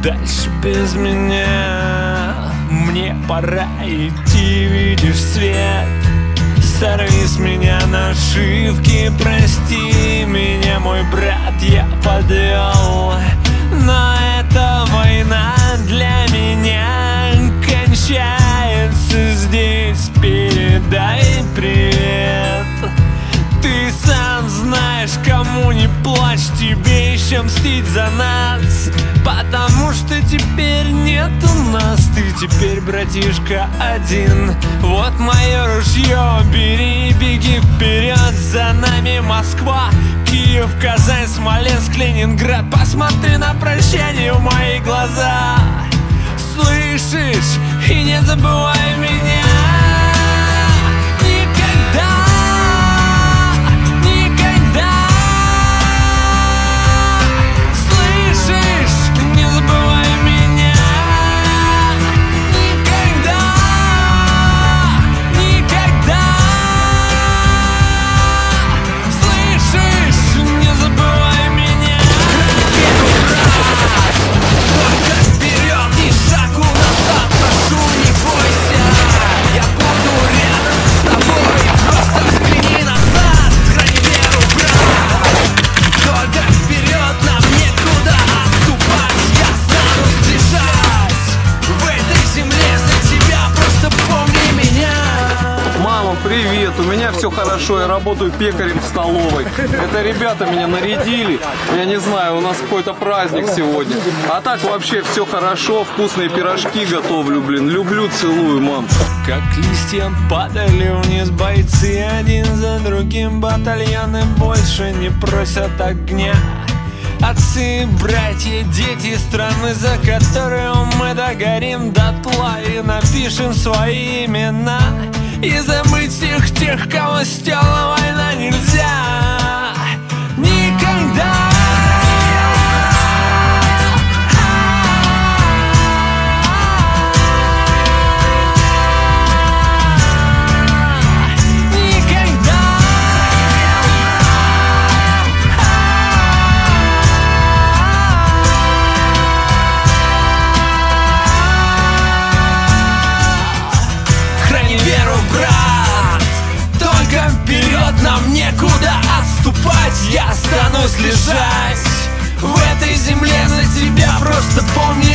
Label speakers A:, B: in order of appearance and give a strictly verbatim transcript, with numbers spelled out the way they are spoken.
A: дальше без меня. Мне пора идти, видишь свет. Сорви с меня нашивки, прости меня, мой брат, я подвел. Но эта война для меня кончается здесь. Передай привет. Ты сам знаешь, кому не плачь, тебе еще мстить за нас. Потому что теперь нет у нас, ты теперь, братишка, один. Вот мое ружье, бери, беги вперед. За нами Москва, Киев, Казань, Смоленск, Ленинград. Посмотри на прощание в мои глаза. Слышишь? И не забывай меня.
B: Привет, у меня все хорошо, я работаю пекарем в столовой. Это ребята меня нарядили, я не знаю, у нас какой-то праздник сегодня. А так вообще все хорошо, вкусные пирожки готовлю, блин, люблю, целую, мам.
A: Как листья падали вниз бойцы, один за другим батальоны больше не просят огня. Отцы, братья, дети страны, за которую мы догорим дотла и напишем свои имена. И забыть всех тех, кого стела война, нельзя никогда. Нам некуда отступать, я останусь лежать в этой земле за тебя, просто помни